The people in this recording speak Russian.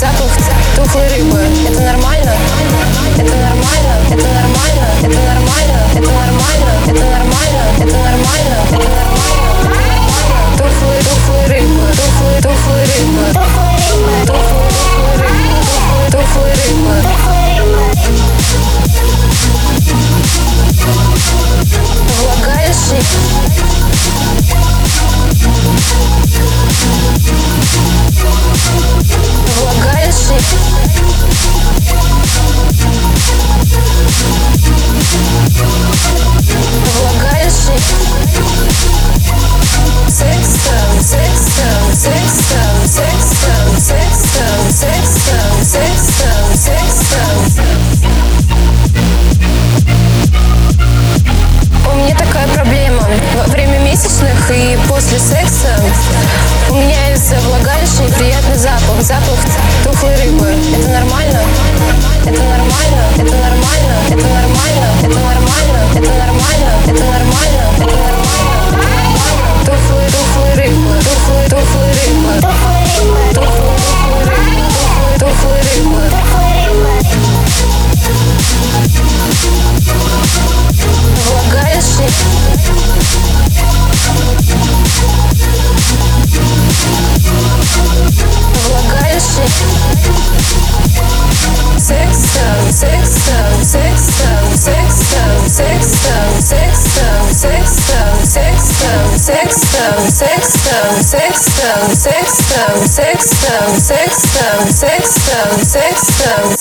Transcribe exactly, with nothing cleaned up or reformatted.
запах тухлой рыбы. Это нормально? Это нормально? Это нормально? Это нормально? Это нормально? Это нормально? Это нормально? Это нормально? Тухлой, тухлой рыбы. Тухлой, тухлой рыбы. Тухлой, тухлой рыбы. Влагалище. Влагалище. Влагалище. Сексом, сексом, сексом, сексом, сексом, сексом, сексом, сексом. У меня такая проблема. Во время месячных и после секса у меня из влагалища неприятный запах. Запах тухлой рыбы. Это нормально? Это нормально? Это нормально? Это нормально? Это нормально? Это нормально? Это нормально? Это нормально? Тухлой, тухлой рыбы. Тухлой, тухлой рыбы. Тухлой, тухлой рыбы. Влагалище. Влагалище. Сексом, сексом, сексом, сексом, сексом, сексом, сексом, сексом, сексом, сексом, сексом, сексом, сексом, сексом, сексом, сексом.